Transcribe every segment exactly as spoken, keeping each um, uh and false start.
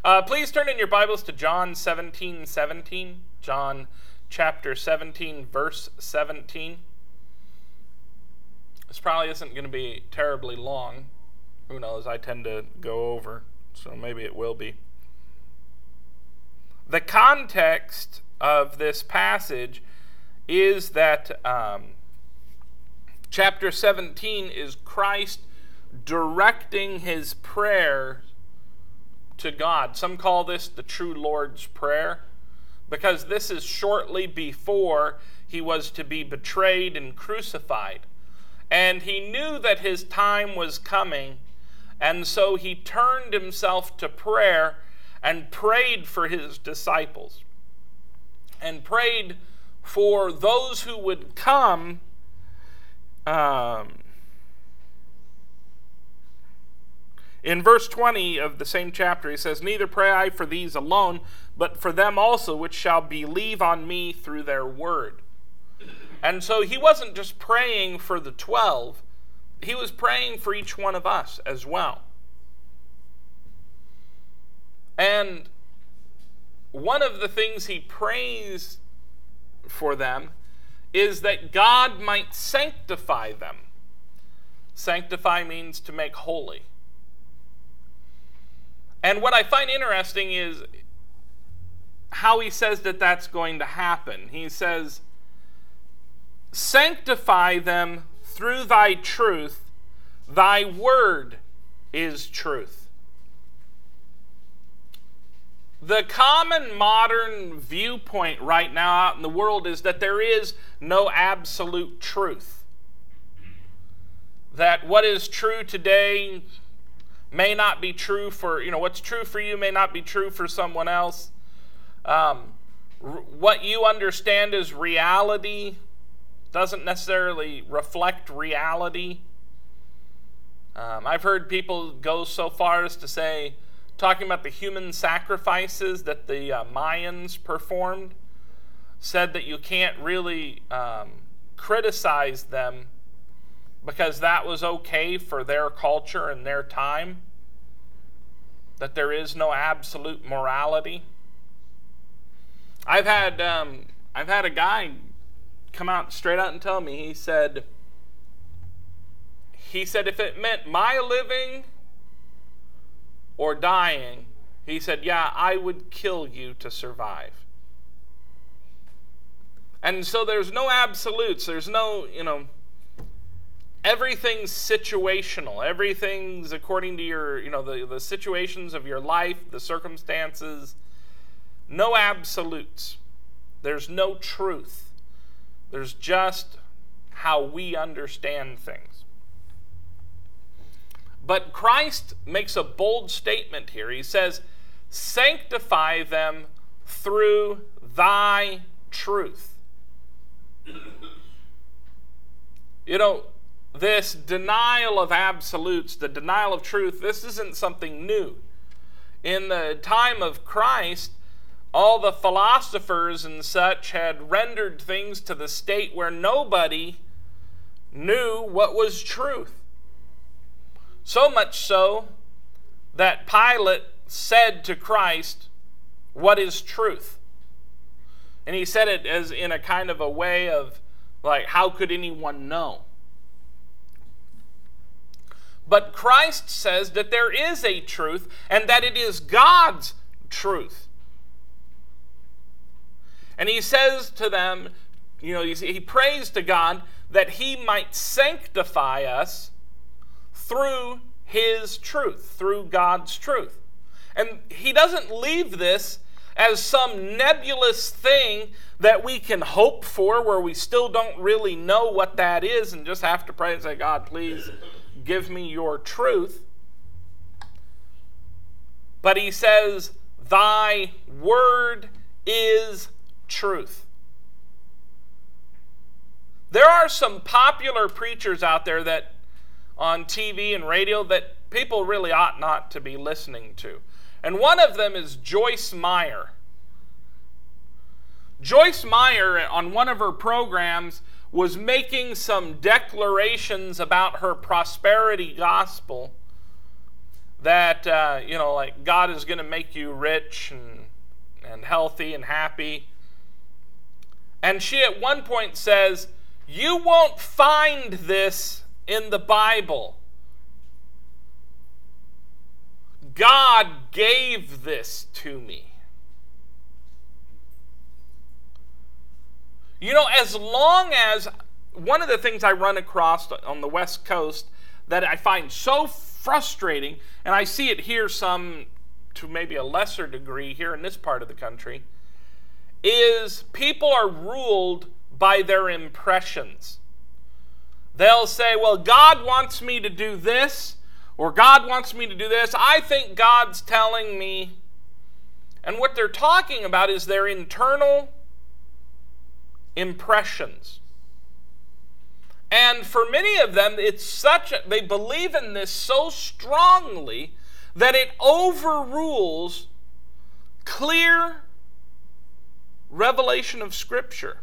Uh, please turn in your Bibles to John seventeen seventeen. John chapter seventeen, verse seventeen. This probably isn't going to be terribly long. Who knows? I tend to go over, so maybe it will be. The context of this passage is that um, chapter seventeen is Christ directing his prayer to God. Some call this the true Lord's Prayer, because this is shortly before he was to be betrayed and crucified. And he knew that his time was coming, and so he turned himself to prayer and prayed for his disciples, and prayed for those who would come um, in verse twenty of the same chapter. He says, "Neither pray I for these alone, but for them also which shall believe on me through their word." And so he wasn't just praying for the twelve, he was praying for each one of us as well. And one of the things he prays for them is that God might sanctify them. Sanctify means to make holy. And what I find interesting is how he says that that's going to happen. He says, "Sanctify them through thy truth. Thy word is truth." The common modern viewpoint right now out in the world is that there is no absolute truth. That what is true today may not be true for, you know, what's true for you may not be true for someone else. Um, r- what you understand as reality doesn't necessarily reflect reality. Um, I've heard people go so far as to say, talking about the human sacrifices that the uh, Mayans performed, said that you can't really um, criticize them because that was okay for their culture and their time, that there is no absolute morality. I've had um, I've had a guy come out straight out and tell me, he said, he said if it meant my living or dying, he said, yeah, I would kill you to survive. And so there's no absolutes. There's no, you know, everything's situational. Everything's according to your, you know, the, the situations of your life, the circumstances. No absolutes. There's no truth. There's just how we understand things. But Christ makes a bold statement here. He says, "Sanctify them through thy truth." You know, this denial of absolutes, the denial of truth, this isn't something new. In the time of Christ, all the philosophers and such had rendered things to the state where nobody knew what was truth. So much so that Pilate said to Christ, "What is truth?" And he said it as in a kind of a way of, like, how could anyone know? But Christ says that there is a truth and that it is God's truth. And he says to them, you know, he prays to God that he might sanctify us through his truth, through God's truth. And he doesn't leave this as some nebulous thing that we can hope for, where we still don't really know what that is and just have to pray and say, "God, please give me your truth." But he says, "Thy word is truth." There are some popular preachers out there that on T V and radio that people really ought not to be listening to. And one of them is Joyce Meyer. Joyce Meyer, on one of her programs, was making some declarations about her prosperity gospel that, uh, you know, like God is going to make you rich and, and healthy and happy. And she at one point says, you won't find this in the Bible. God gave this to me. You know, as long as, one of the things I run across on the West Coast that I find so frustrating, and I see it here some to maybe a lesser degree here in this part of the country, is people are ruled by their impressions. They'll say, well, God wants me to do this, or God wants me to do this. I think God's telling me. And what they're talking about is their internal impressions. And for many of them, it's such a, they believe in this so strongly that it overrules clear revelation of Scripture.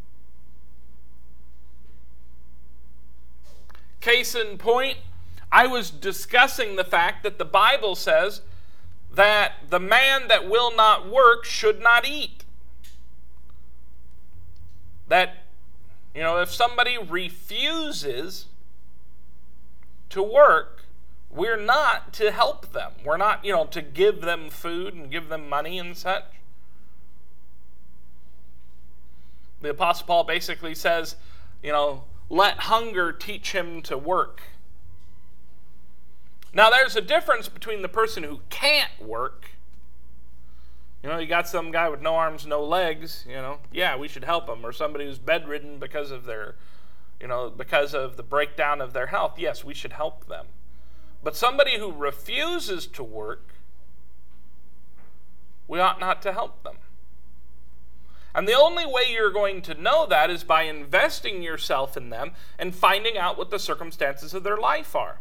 Case in point, I was discussing the fact that the Bible says that the man that will not work should not eat. That, you know, if somebody refuses to work, we're not to help them. We're not, you know, to give them food and give them money and such. The Apostle Paul basically says, you know, let hunger teach him to work. Now, there's a difference between the person who can't work. You know, you got some guy with no arms, no legs, you know, yeah, we should help him. Or somebody who's bedridden because of their, you know, because of the breakdown of their health. Yes, we should help them. But somebody who refuses to work, we ought not to help them. And the only way you're going to know that is by investing yourself in them and finding out what the circumstances of their life are.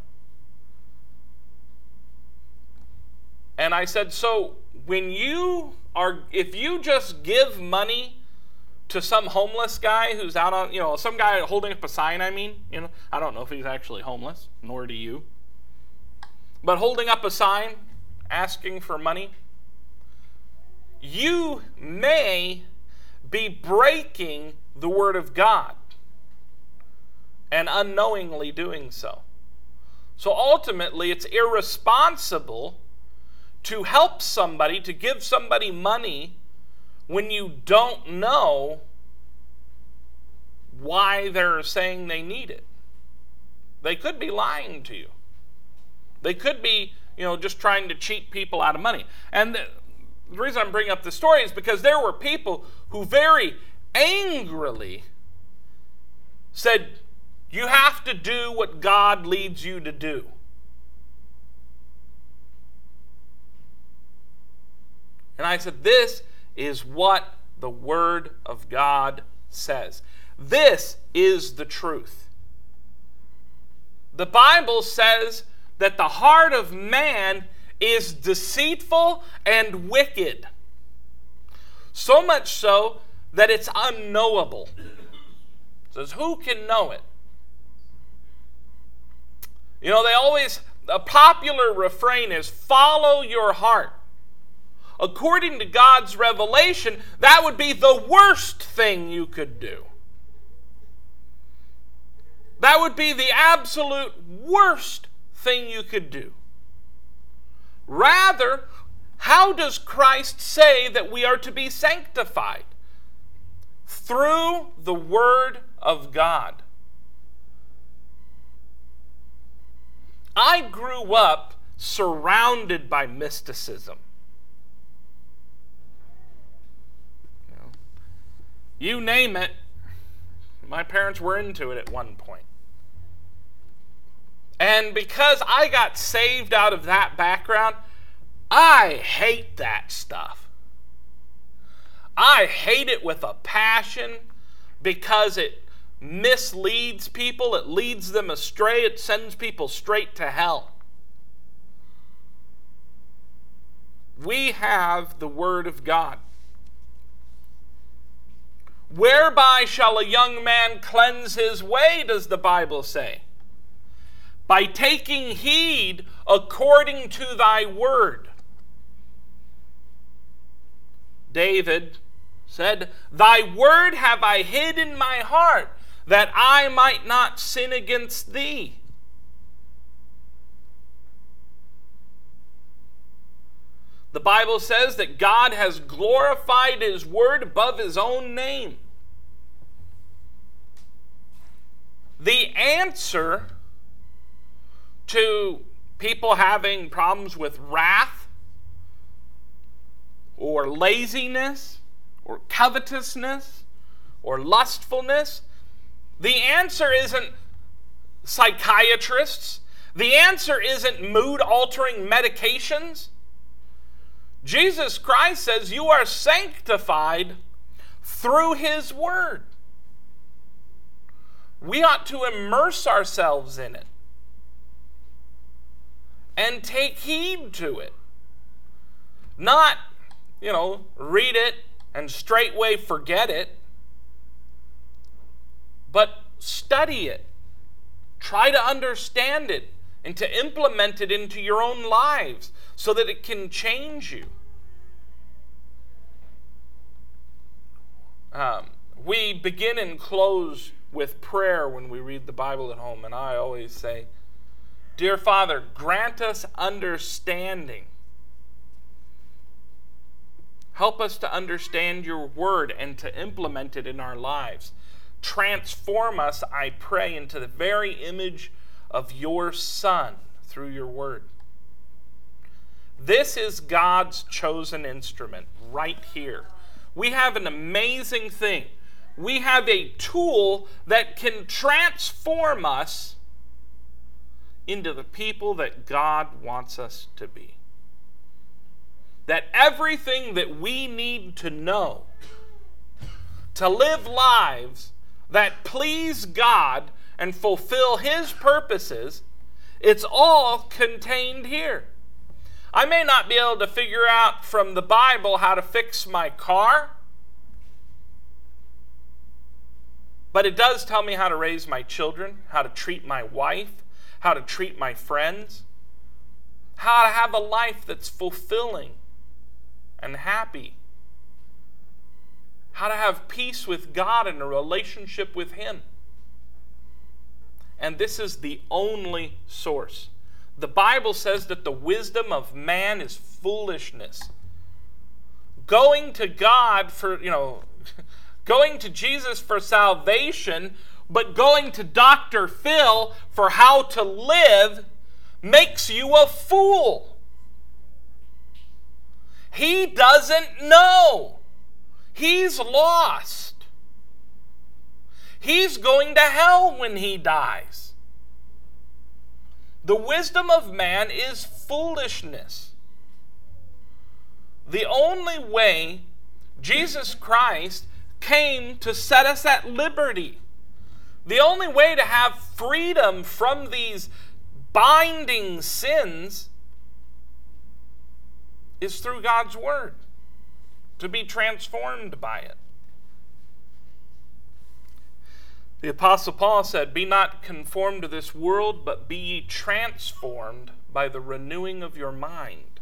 And I said, so when you are, if you just give money to some homeless guy who's out on, you know, some guy holding up a sign, I mean, you know, I don't know if he's actually homeless, nor do you. But holding up a sign, asking for money, you may be breaking the Word of God and unknowingly doing so. So ultimately, it's irresponsible to help somebody, to give somebody money when you don't know why they're saying they need it. They could be lying to you. They could be, you know, just trying to cheat people out of money. And the, the reason I'm bringing up the story is because there were people who very angrily said, you have to do what God leads you to do. And I said, this is what the Word of God says. This is the truth. The Bible says that the heart of man is deceitful and wicked. So much so that it's unknowable. It says, who can know it? You know, they always, a popular refrain is, follow your heart. According to God's revelation, that would be the worst thing you could do. That would be the absolute worst thing you could do. Rather, how does Christ say that we are to be sanctified? Through the Word of God. I grew up surrounded by mysticism. You know, you name it, my parents were into it at one point. And because I got saved out of that background, I hate that stuff. I hate it with a passion because it misleads people. It leads them astray. It sends people straight to hell. We have the Word of God. Whereby shall a young man cleanse his way, does the Bible say? by taking heed according to thy word. David said, thy word have I hid in my heart, that I might not sin against thee. The Bible says that God has glorified his word above his own name. The answer to people having problems with wrath or laziness or covetousness or lustfulness, the answer isn't psychiatrists. The answer isn't mood-altering medications. Jesus Christ says you are sanctified through his word. We ought to immerse ourselves in it and take heed to it. Not, you know, read it and straightway forget it, but study it. Try to understand it and to implement it into your own lives so that it can change you. Um, we begin and close with prayer when we read the Bible at home, and I always say, Dear Father, grant us understanding. Help us to understand your word and to implement it in our lives. Transform us, I pray, into the very image of your Son through your word. This is God's chosen instrument right here. We have an amazing thing. We have a tool that can transform us into the people that God wants us to be. That everything that we need to know to live lives that please God and fulfill his purposes, it's all contained here. I may not be able to figure out from the Bible how to fix my car, but it does tell me how to raise my children, how to treat my wife, how to treat my friends, how to have a life that's fulfilling and happy, how to have peace with God and a relationship with him. And this is the only source. The Bible says that the wisdom of man is foolishness. Going to God for, you know, going to Jesus for salvation, but going to Doctor Phil for how to live makes you a fool. He doesn't know. He's lost. He's going to hell when he dies. The wisdom of man is foolishness. The only way Jesus Christ came to set us at liberty, the only way to have freedom from these binding sins is through God's word, to be transformed by it. The Apostle Paul said, be not conformed to this world, but be ye transformed by the renewing of your mind.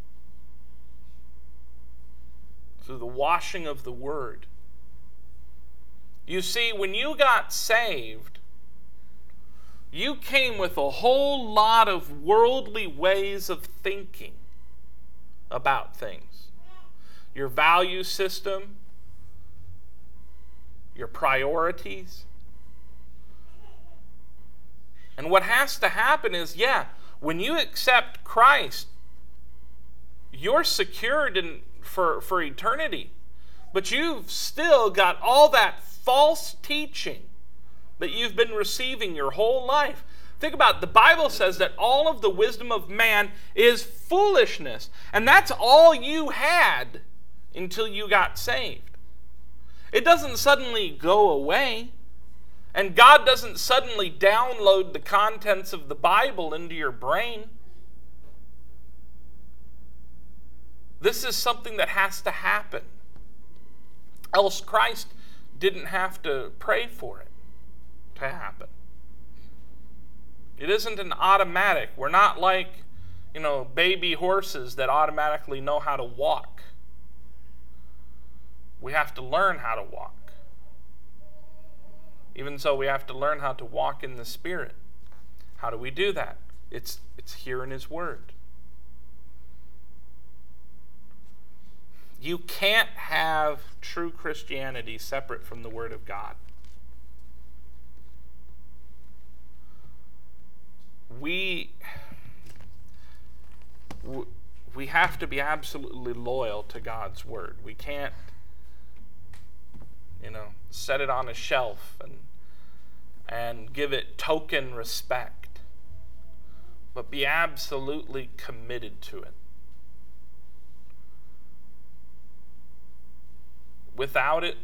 Through the washing of the word. You see, when you got saved, you came with a whole lot of worldly ways of thinking about things. Your value system, your priorities. And what has to happen is, yeah, when you accept Christ, you're secured in, for, for eternity. But you've still got all that false teaching that you've been receiving your whole life. Think about it. The Bible says that all of the wisdom of man is foolishness. And that's all you had until you got saved. It doesn't suddenly go away. And God doesn't suddenly download the contents of the Bible into your brain. This is something that has to happen. Else Christ didn't have to pray for it to happen. It isn't an automatic. We're not like, you know, baby horses that automatically know how to walk. We have to learn how to walk. Even so, we have to learn how to walk in the Spirit. How do we do that? It's, it's here in His Word. You can't have true Christianity separate from the Word of God. We, we have to be absolutely loyal to God's Word. We can't, you know, set it on a shelf and and give it token respect, but be absolutely committed to it. Without it,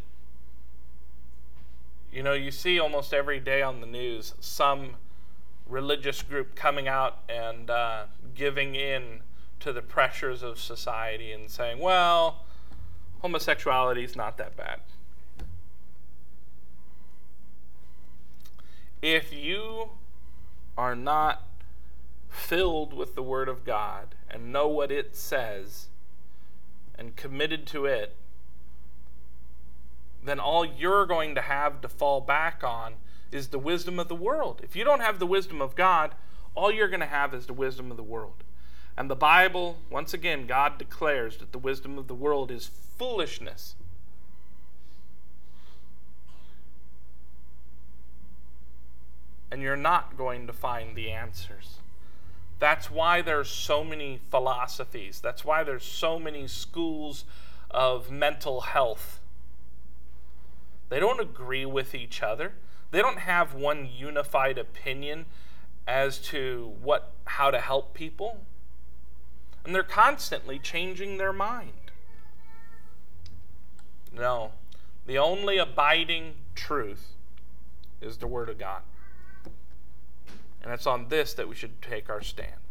you know, you see almost every day on the news some religious group coming out and uh, giving in to the pressures of society and saying, well, homosexuality is not that bad. If you are not filled with the Word of God and know what it says and committed to it, then all you're going to have to fall back on is the wisdom of the world. If you don't have the wisdom of God, all you're going to have is the wisdom of the world. And the Bible, once again, God declares that the wisdom of the world is foolishness. And you're not going to find the answers. That's why there's so many philosophies. That's why there's so many schools of mental health. They don't agree with each other. They don't have one unified opinion as to what, how to help people. And they're constantly changing their mind. No, the only abiding truth is the Word of God. And it's on this that we should take our stand.